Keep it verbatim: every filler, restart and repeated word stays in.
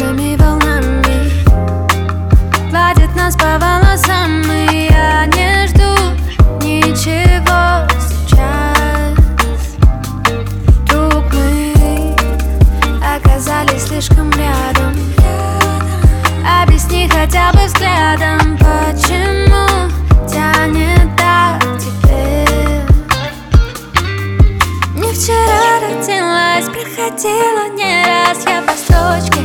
нежными волнами гладит нас по волосам, и я не жду ничего сейчас. Вдруг мы оказались слишком рядом. Объясни хотя бы взглядом, почему тянет так к тебе. Не вчера родилась, проходила не раз я по строчке